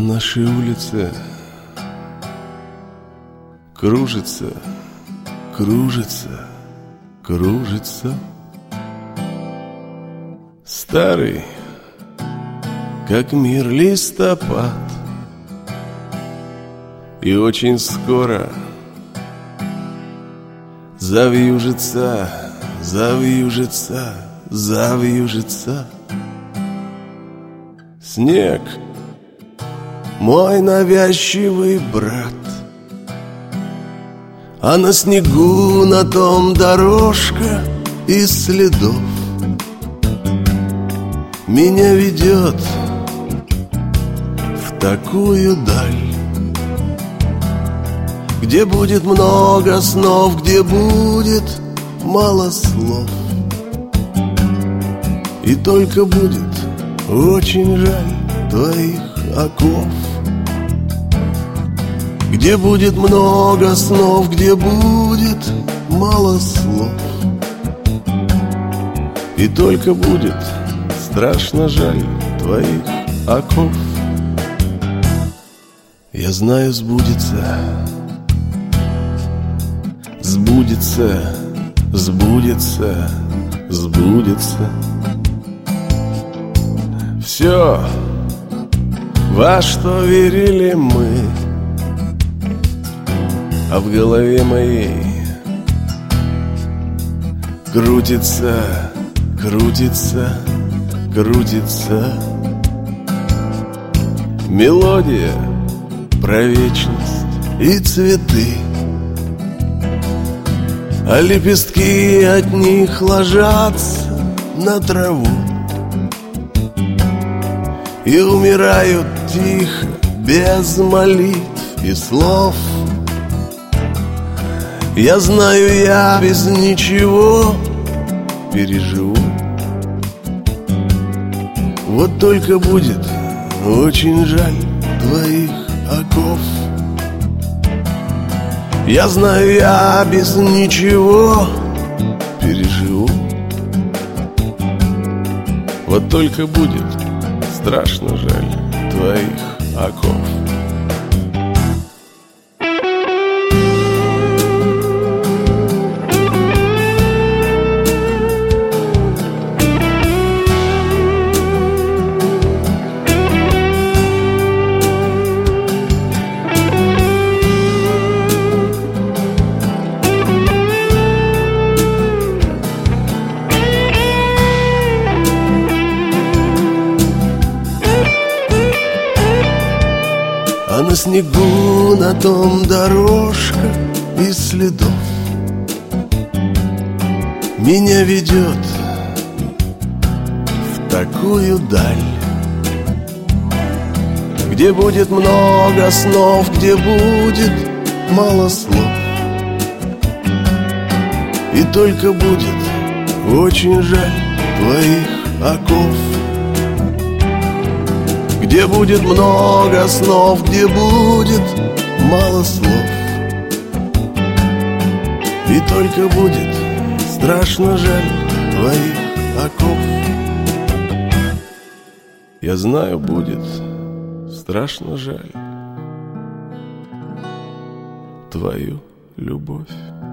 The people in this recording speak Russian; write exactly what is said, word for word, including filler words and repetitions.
нашей улице кружится, кружится, кружится старый, как мир, листопад. И очень скоро завьюжится, завьюжится, завьюжится снег, мой навязчивый брат. А на снегу на том дорожка из следов меня ведет в такую даль, где будет много снов, где будет мало слов. И только будет очень жаль твоих оков. Где будет много снов, где будет мало слов. И только будет страшно жаль твоих оков. Я знаю, сбудется, сбудется, сбудется, сбудется все, во что верили мы. А в голове моей крутится, крутится, крутится мелодия про вечность и цветы. А лепестки от них ложатся на траву и умирают тихо, без молитв и слов. Я знаю, я без ничего переживу. Вот только будет очень жаль твоих оков. Я знаю, я без ничего переживу. Вот только будет страшно жаль твоих оков. А на снегу на том дорожка из следов меня ведет в такую даль, где будет много снов, где будет мало слов. И только будет очень жаль твоих оков. Где будет много снов, где будет мало слов. И только будет страшно жаль твоих оков. Я знаю, будет страшно жаль твою любовь.